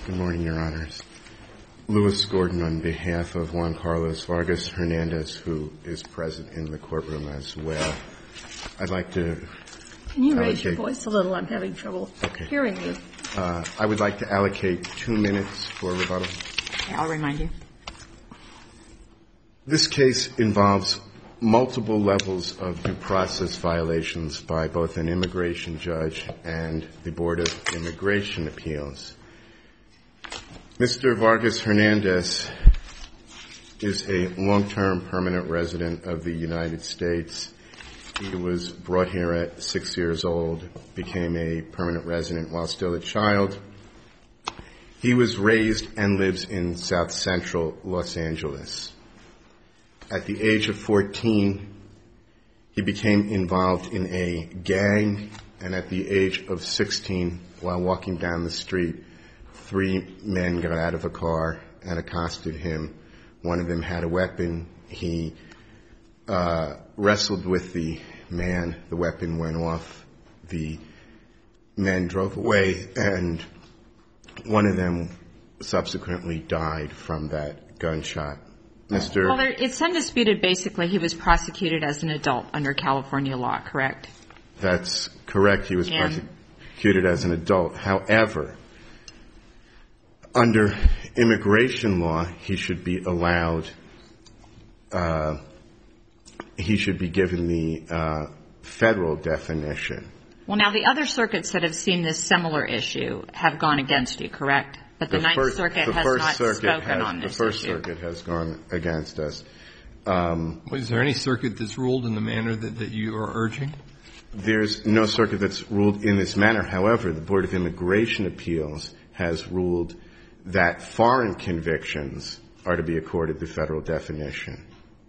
Good morning, Your Honors. Louis Gordon on behalf of Juan Carlos Vargas Hernandez, who is present in the courtroom as well. I'd like to... Can you raise your voice a little? I'm having trouble hearing you. I would like to allocate 2 minutes for rebuttal. Okay, I'll remind you. This case involves multiple levels of due process violations by both an immigration judge and the Board of Immigration Appeals. Mr. Vargas Hernandez is a long-term permanent resident of the United States. He was brought here at 6 years old, became a permanent resident while still a child. He was raised and lives in South Central Los Angeles. At the age of 14, he became involved in a gang, and at the age of 16, while walking down the street, 3 men got out of a car and accosted him. One of them had a weapon. He wrestled with the man. The weapon went off. The men drove away, and one of them subsequently died from that gunshot. Well, it's undisputed, basically, he was prosecuted as an adult under California law, correct? That's correct. He was prosecuted as an adult. However, under immigration law, he should be allowed, he should be given the federal definition. Well, now, the other circuits that have seen this similar issue have gone against you, correct? But the Ninth Circuit has not spoken on this issue. The First Circuit has gone against us. Is there any circuit that's ruled in the manner that you are urging? There's no circuit that's ruled in this manner. However, the Board of Immigration Appeals has ruled that foreign convictions are to be accorded the federal definition.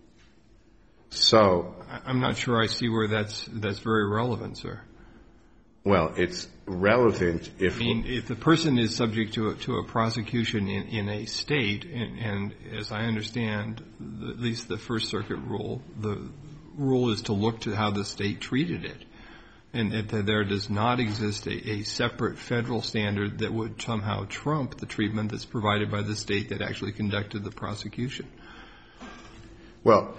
So I'm not sure I see where that's very relevant, sir. Well, it's relevant if the person is subject to a prosecution in a state, and as I understand, at least the First Circuit rule, the rule is to look to how the state treated it, and that there does not exist a separate federal standard that would somehow trump the treatment that's provided by the state that actually conducted the prosecution. Well,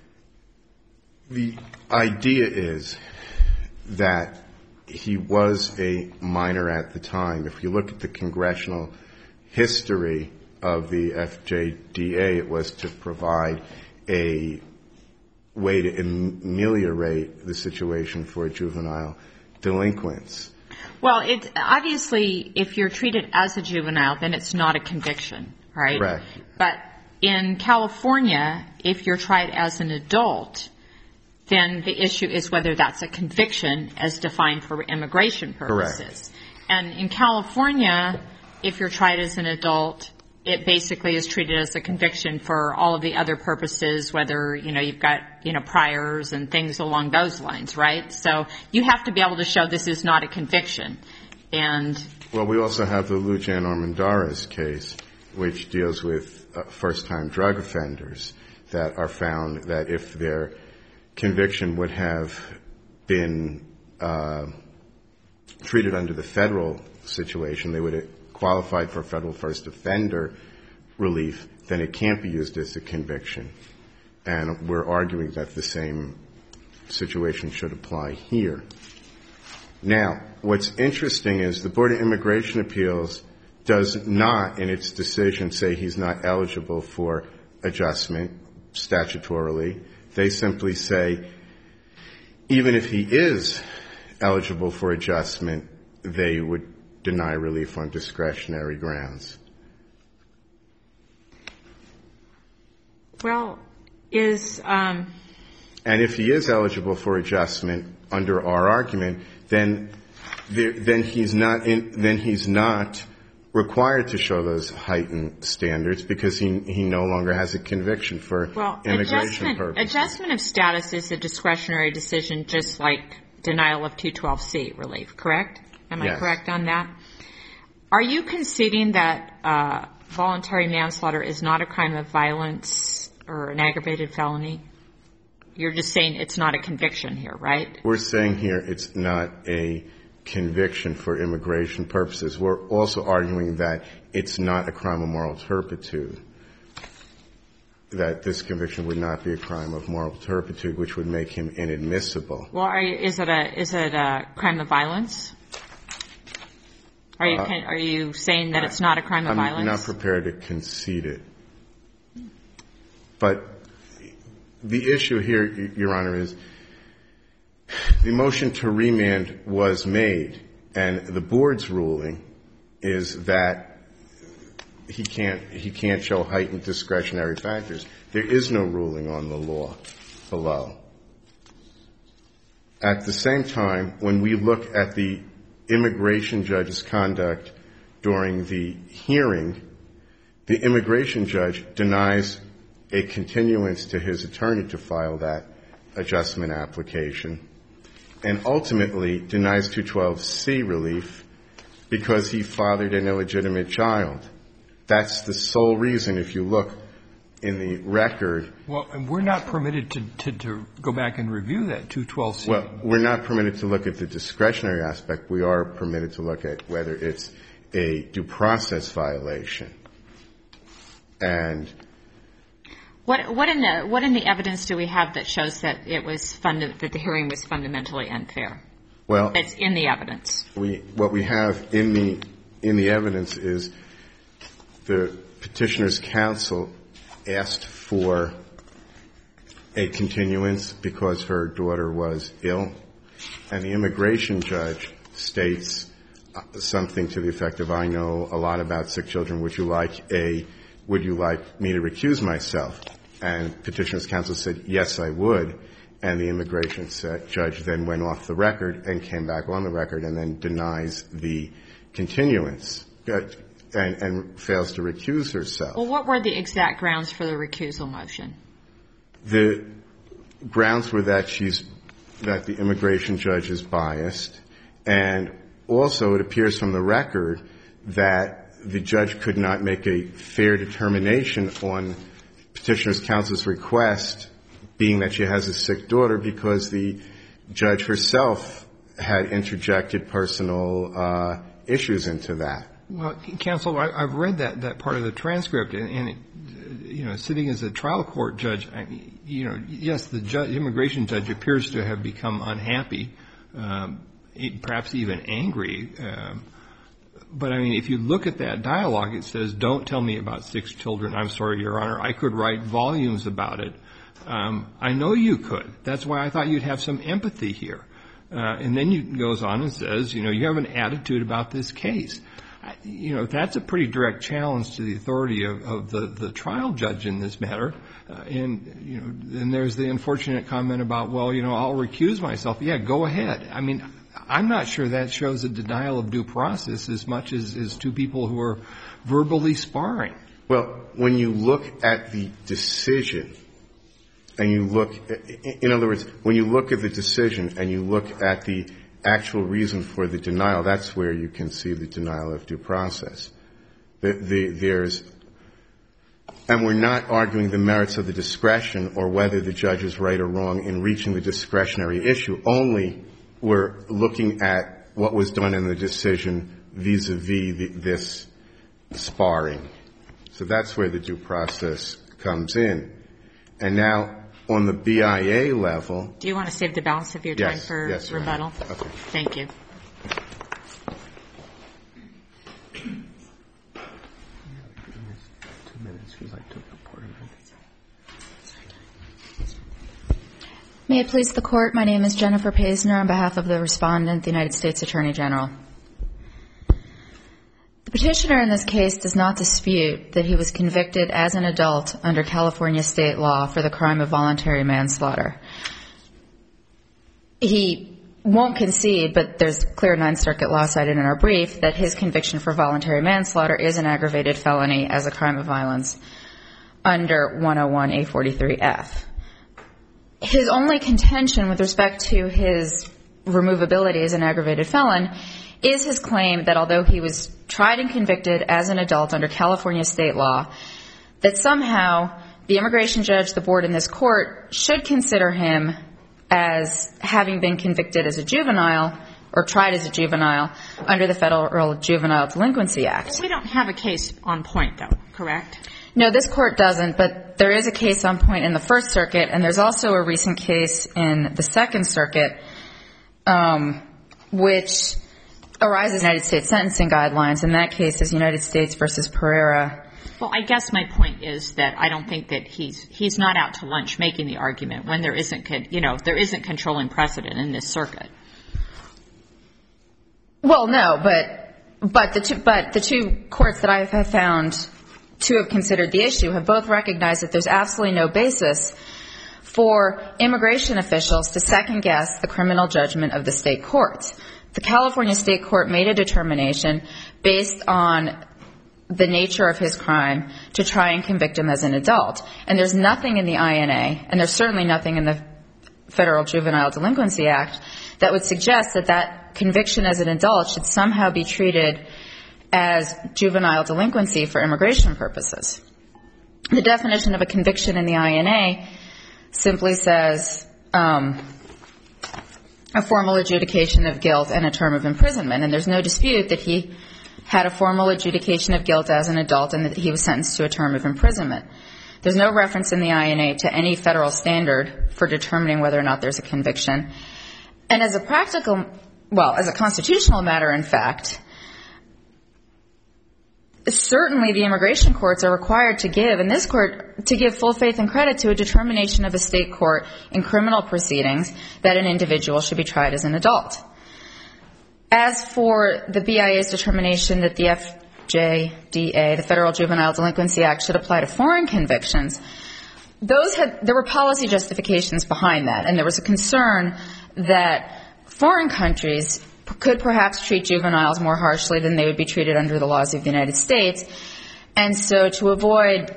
the idea is that he was a minor at the time. If you look at the congressional history of the FJDA, it was to provide a way to ameliorate the situation for juvenile delinquents. Well, obviously, if you're treated as a juvenile, then it's not a conviction, right? Correct. But in California, if you're tried as an adult, then the issue is whether that's a conviction as defined for immigration purposes. Correct. And in California, if you're tried as an adult, it basically is treated as a conviction for all of the other purposes, whether, you've got, priors and things along those lines, right? So you have to be able to show this is not a conviction. Well, we also have the Lujan Armendariz case, which deals with first-time drug offenders that are found that if their conviction would have been treated under the federal situation, they would have qualified for federal first offender relief, then it can't be used as a conviction. And we're arguing that the same situation should apply here. Now, what's interesting is the Board of Immigration Appeals does not, in its decision, say he's not eligible for adjustment statutorily. They simply say, even if he is eligible for adjustment, they would deny relief on discretionary grounds. Well, and if he is eligible for adjustment under our argument, then he's not required to show those heightened standards because he no longer has a conviction for immigration purposes. Adjustment of status is a discretionary decision, just like denial of 212C relief, correct? Am I correct on that? Are you conceding that voluntary manslaughter is not a crime of violence or an aggravated felony? You're just saying it's not a conviction here, right? We're saying here it's not a conviction for immigration purposes. We're also arguing that it's not a crime of moral turpitude, that this conviction would not be a crime of moral turpitude, which would make him inadmissible. Well, is it a crime of violence? Are you saying that it's not a crime of violence? I'm not prepared to concede it. But the issue here, Your Honor, is the motion to remand was made, and the board's ruling is that he can't show heightened discretionary factors. There is no ruling on the law below. At the same time, when we look at the immigration judge's conduct during the hearing, the immigration judge denies a continuance to his attorney to file that adjustment application, and ultimately denies 212C relief because he fathered an illegitimate child. That's the sole reason, if you look in the record. Well, and we're not permitted to go back and review that 212C. Well, we're not permitted to look at the discretionary aspect. We are permitted to look at whether it's a due process violation. And what in the evidence do we have that shows that that the hearing was fundamentally unfair? Well, that's in the evidence. What we have in the evidence is the petitioner's counsel asked for a continuance because her daughter was ill, and the immigration judge states something to the effect of, I know a lot about sick children. Would you like me to recuse myself? And petitioner's counsel said, yes, I would. And the immigration judge then went off the record and came back on the record and then denies the continuance and fails to recuse herself. Well, what were the exact grounds for the recusal motion? The grounds were that the immigration judge is biased, and also it appears from the record that the judge could not make a fair determination on petitioner's counsel's request, being that she has a sick daughter, because the judge herself had interjected personal issues into that. Well, counsel, I've read that part of the transcript, and sitting as a trial court judge, yes, the immigration judge appears to have become unhappy, perhaps even angry. But, I mean, if you look at that dialogue, it says, don't tell me about 6 children. I'm sorry, Your Honor. I could write volumes about it. I know you could. That's why I thought you'd have some empathy here. And then he goes on and says, you have an attitude about this case. That's a pretty direct challenge to the authority of the trial judge in this matter. And there's the unfortunate comment about, well, I'll recuse myself. Yeah, go ahead. I mean, I'm not sure that shows a denial of due process as much as two people who are verbally sparring. Well, when you look at the decision and in other words, when you look at the decision and you look at the actual reason for the denial, that's where you can see the denial of due process. And we're not arguing the merits of the discretion or whether the judge is right or wrong in reaching the discretionary issue. Only we're looking at what was done in the decision vis-a-vis this sparring. So that's where the due process comes in. And now, on the BIA level. Do you want to save the balance of your time for rebuttal? Yes. Okay. Thank you. May it please the Court, my name is Jennifer Paisner on behalf of the Respondent, the United States Attorney General. The petitioner in this case does not dispute that he was convicted as an adult under California state law for the crime of voluntary manslaughter. He won't concede, but there's clear Ninth Circuit law cited in our brief, that his conviction for voluntary manslaughter is an aggravated felony as a crime of violence under 101A43F. His only contention with respect to his removability as an aggravated felon is his claim that although he was tried and convicted as an adult under California state law, that somehow the immigration judge, the board in this court, should consider him as having been convicted as a juvenile or tried as a juvenile under the Federal Juvenile Delinquency Act. We don't have a case on point, though, correct? No, this court doesn't, but there is a case on point in the First Circuit, and there's also a recent case in the Second Circuit, which arises in United States sentencing guidelines. In that case is United States versus Pereira. Well, I guess my point is that I don't think that he's not out to lunch making the argument when there isn't controlling precedent in this circuit. Well, no, but the two courts that I have found to have considered the issue have both recognized that there's absolutely no basis for immigration officials to second-guess the criminal judgment of the state courts. The California State Court made a determination based on the nature of his crime to try and convict him as an adult. And there's nothing in the INA, and there's certainly nothing in the Federal Juvenile Delinquency Act, that would suggest that that conviction as an adult should somehow be treated as juvenile delinquency for immigration purposes. The definition of a conviction in the INA simply says a formal adjudication of guilt and a term of imprisonment. And there's no dispute that he had a formal adjudication of guilt as an adult and that he was sentenced to a term of imprisonment. There's no reference in the INA to any federal standard for determining whether or not there's a conviction. And as a constitutional matter, in fact, certainly the immigration courts are required to give, and this court, to give full faith and credit to a determination of a state court in criminal proceedings that an individual should be tried as an adult. As for the BIA's determination that the FJDA, the Federal Juvenile Delinquency Act, should apply to foreign convictions, there were policy justifications behind that, and there was a concern that foreign countries could perhaps treat juveniles more harshly than they would be treated under the laws of the United States. And so to avoid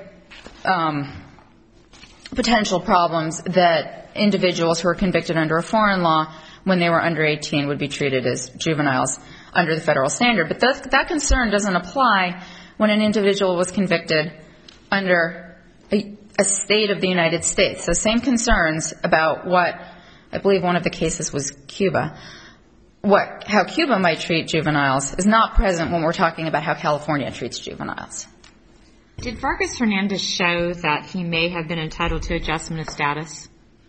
potential problems that individuals who are convicted under a foreign law when they were under 18 would be treated as juveniles under the federal standard. But that concern doesn't apply when an individual was convicted under a state of the United States. So same concerns about what, I believe one of the cases was Cuba, how Cuba might treat juveniles is not present when we're talking about how California treats juveniles. Did Vargas Hernandez show that he may have been entitled to adjustment of status?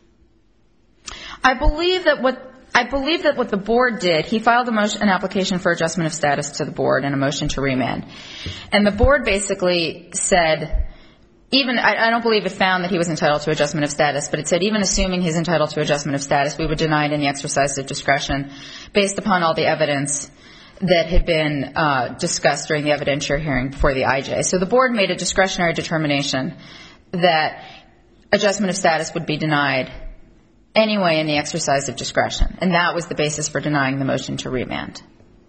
I believe that what the board did, he filed an application for adjustment of status to the board and a motion to remand. And the board basically said, I don't believe it found that he was entitled to adjustment of status, but it said even assuming he's entitled to adjustment of status, we would deny it in the exercise of discretion based upon all the evidence that had been discussed during the evidentiary hearing before the IJ. So the board made a discretionary determination that adjustment of status would be denied anyway in the exercise of discretion, and that was the basis for denying the motion to remand.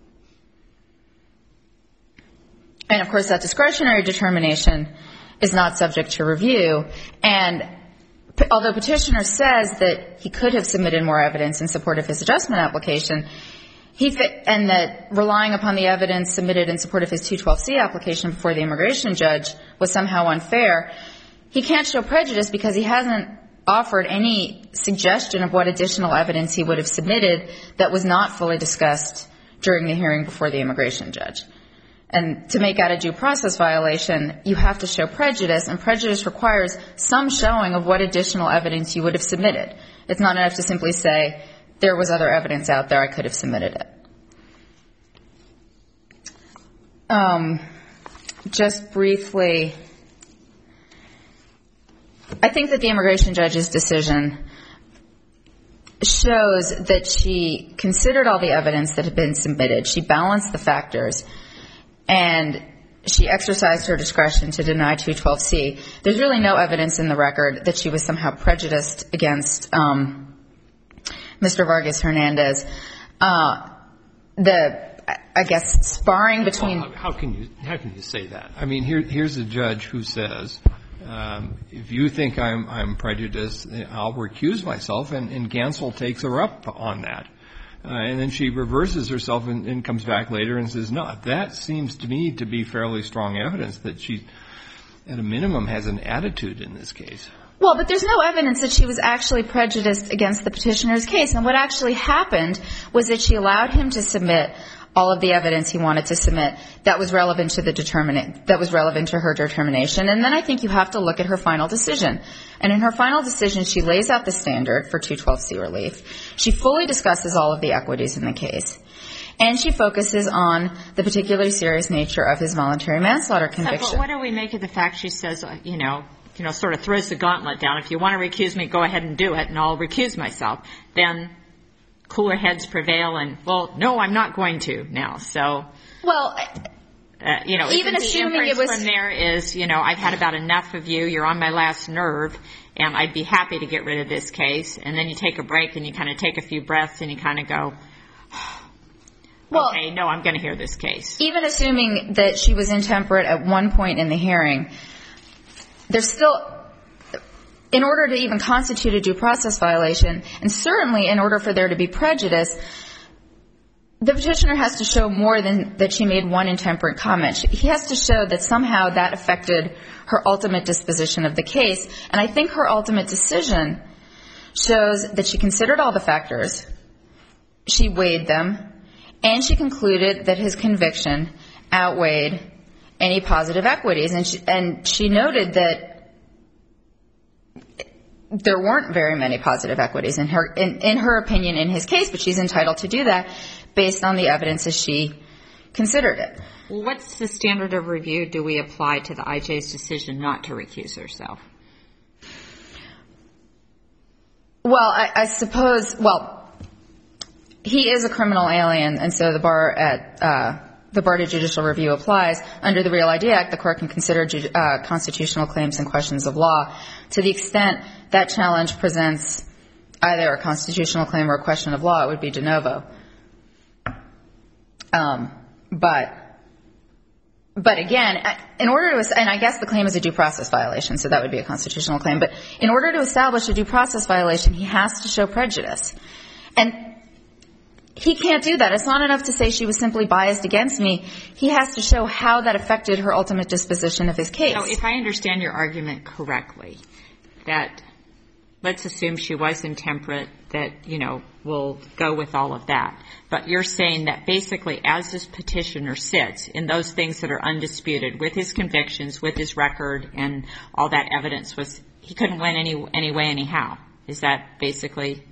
And of course that discretionary determination is not subject to review, and although petitioner says that he could have submitted more evidence in support of his adjustment application, and that relying upon the evidence submitted in support of his 212C application before the immigration judge was somehow unfair, he can't show prejudice because he hasn't offered any suggestion of what additional evidence he would have submitted that was not fully discussed during the hearing before the immigration judge. And to make out a due process violation, you have to show prejudice, and prejudice requires some showing of what additional evidence you would have submitted. It's not enough to simply say, there was other evidence out there, I could have submitted it. Just briefly, I think that the immigration judge's decision shows that she considered all the evidence that had been submitted. She balanced the factors, and she exercised her discretion to deny 212C. There's really no evidence in the record that she was somehow prejudiced against Mr. Vargas Hernandez. I guess sparring between. Well, how can you say that? I mean, here's a judge who says, if you think I'm prejudiced, I'll recuse myself, and Gansel takes her up on that. And then she reverses herself and comes back later and says, no, that seems to me to be fairly strong evidence that she, at a minimum, has an attitude in this case. Well, but there's no evidence that she was actually prejudiced against the petitioner's case. And what actually happened was that she allowed him to submit all of the evidence he wanted to submit that was relevant to her determination. And then I think you have to look at her final decision. And in her final decision, she lays out the standard for 212C relief. She fully discusses all of the equities in the case. And she focuses on the particularly serious nature of his voluntary manslaughter conviction. But what do we make of the fact she says, sort of throws the gauntlet down. If you want to recuse me, go ahead and do it, and I'll recuse myself. Then cooler heads prevail, and, well, no, I'm not going to now. So, well, even assuming it was from there is, I've had about enough of you. You're on my last nerve, and I'd be happy to get rid of this case. And then you take a break, and you kind of take a few breaths, and you kind of go, okay, no, I'm going to hear this case. Even assuming that she was intemperate at one point in the hearing, there's still, in order to even constitute a due process violation, and certainly in order for there to be prejudice, the petitioner has to show more than that she made one intemperate comment. He has to show that somehow that affected her ultimate disposition of the case. And I think her ultimate decision shows that she considered all the factors, she weighed them, and she concluded that his conviction outweighed any positive equities. And she noted that there weren't very many positive equities in her opinion in his case, but she's entitled to do that based on the evidence as she considered it. Well, what's the standard of review do we apply to the IJ's decision not to recuse herself? Well, I suppose, he is a criminal alien, and so the bar to judicial review applies. Under the Real ID Act, the court can consider constitutional claims and questions of law. To the extent that challenge presents either a constitutional claim or a question of law, it would be de novo. But again, in order to, and I guess the claim is a due process violation, so that would be a constitutional claim. But in order to establish a due process violation, he has to show prejudice. And he can't do that. It's not enough to say she was simply biased against me. He has to show how that affected her ultimate disposition of his case. So if I understand your argument correctly, that let's assume she was intemperate, that, we'll go with all of that. But you're saying that basically as this petitioner sits in those things that are undisputed, with his convictions, with his record, and all that evidence, he couldn't win anyway anyhow. Is that basically?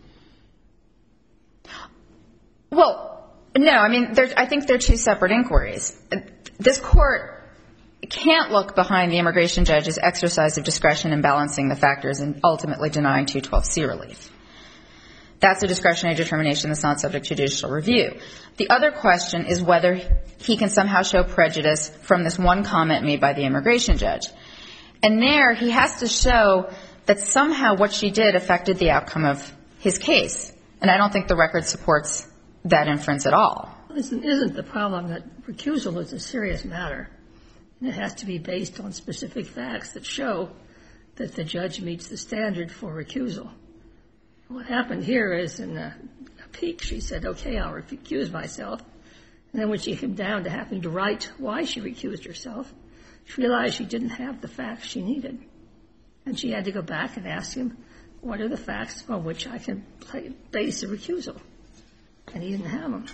Well, no. I mean, I think they're two separate inquiries. This court can't look behind the immigration judge's exercise of discretion in balancing the factors and ultimately denying 212C relief. That's a discretionary determination that's not subject to judicial review. The other question is whether he can somehow show prejudice from this one comment made by the immigration judge. And there, he has to show that somehow what she did affected the outcome of his case. And I don't think the record supports that inference at all. Isn't the problem that recusal is a serious matter? And it has to be based on specific facts that show that the judge meets the standard for recusal. What happened here is in a peak, she said, okay, I'll recuse myself. And then when she came down to having to write why she recused herself, she realized she didn't have the facts she needed. And she had to go back and ask him, what are the facts on which I can base a recusal? And he didn't have them.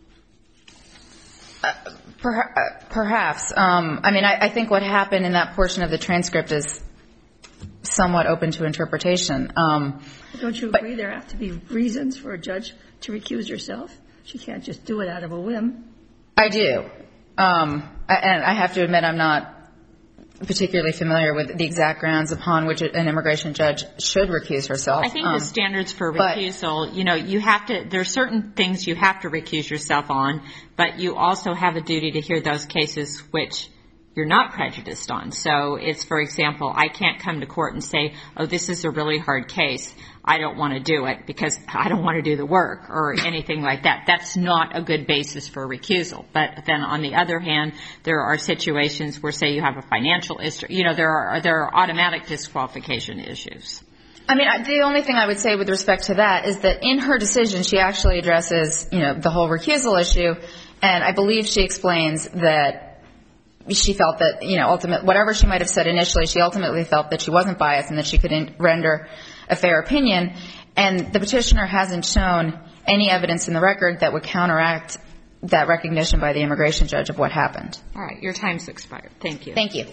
Perhaps. I think what happened in that portion of the transcript is somewhat open to interpretation. Don't you agree there have to be reasons for a judge to recuse herself? She can't just do it out of a whim. I do. And I have to admit I'm not particularly familiar with the exact grounds upon which an immigration judge should recuse herself. I think the standards for recusal, you have to, there are certain things you have to recuse yourself on, but you also have a duty to hear those cases which you're not prejudiced on. So it's, for example, I can't come to court and say, oh, this is a really hard case. I don't want to do it because I don't want to do the work or anything like that. That's not a good basis for recusal. But then on the other hand, there are situations where, say, you have a financial issue. There are automatic disqualification issues. The only thing I would say with respect to that is that in her decision, she actually addresses, the whole recusal issue. And I believe she explains that she felt that, whatever she might have said initially, she ultimately felt that she wasn't biased and that she could render a fair opinion. And the petitioner hasn't shown any evidence in the record that would counteract that recognition by the immigration judge of what happened. All right. Your time's expired. Thank you. Thank you.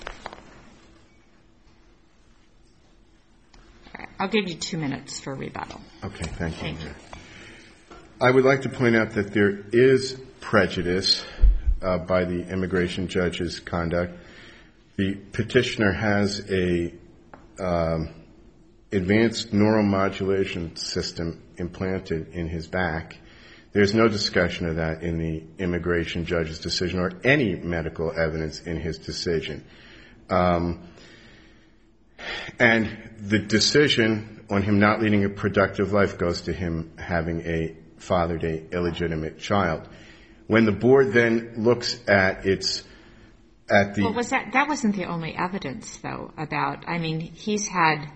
All right. I'll give you 2 minutes for rebuttal. Okay. Thank you. Thank you. I would like to point out that there is prejudice by the immigration judge's conduct. The petitioner has a advanced neuromodulation system implanted in his back. There's no discussion of that in the immigration judge's decision or any medical evidence in his decision. And the decision on him not leading a productive life goes to him having a fathered an illegitimate child. When the board then looks at the... Well, that wasn't the only evidence, though, about, he's had,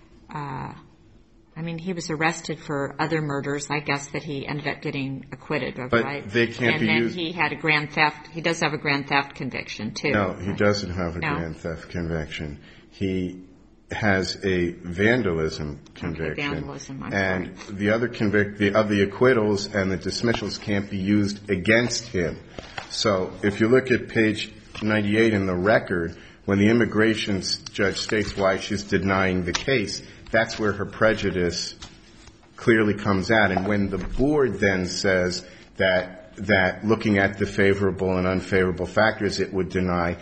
he was arrested for other murders, I guess, that he ended up getting acquitted of, but right? They can't be used... And then he had a grand theft, he does have a grand theft conviction, too. No, he doesn't have a grand theft conviction. He has a vandalism conviction. Okay, vandalism, I'm and sorry. The other of the acquittals and the dismissals can't be used against him. So if you look at page 98 in the record, when the immigration judge states why she's denying the case, that's where her prejudice clearly comes out. And when the board then says that looking at the favorable and unfavorable factors it would deny,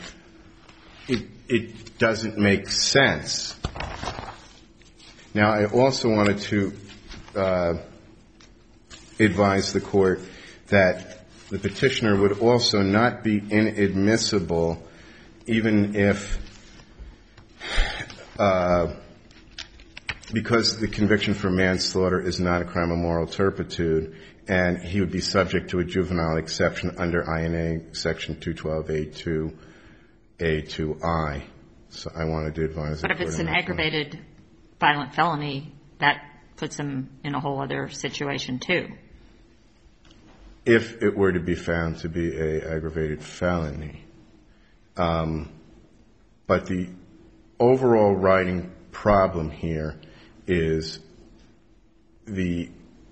it doesn't make sense. Now, I also wanted to advise the court that the petitioner would also not be inadmissible even if, because the conviction for manslaughter is not a crime of moral turpitude, and he would be subject to a juvenile exception under INA section 212A2I. So I wanted to advise the court. But if it's an aggravated violent felony, that puts him in a whole other situation, too. If it were to be found to be an aggravated felony. But the overall writing problem here is a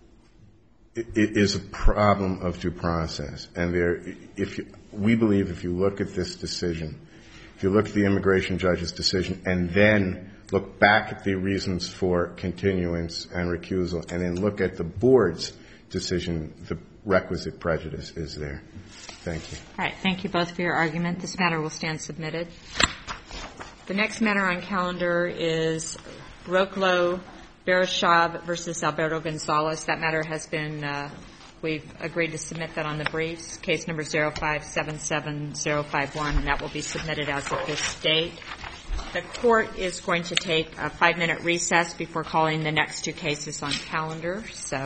problem of due process. And we believe if you look at this decision, if you look at the immigration judge's decision and then look back at the reasons for continuance and recusal and then look at the board's decision, the requisite prejudice is there. Thank you. All right. Thank you both for your argument. This matter will stand submitted. The next matter on calendar is Roklo Bereshab versus Alberto Gonzalez. That matter has been, we've agreed to submit that on the briefs. Case number 0577051, and that will be submitted as of this date. The court is going to take a 5-minute recess before calling the next two cases on calendar. So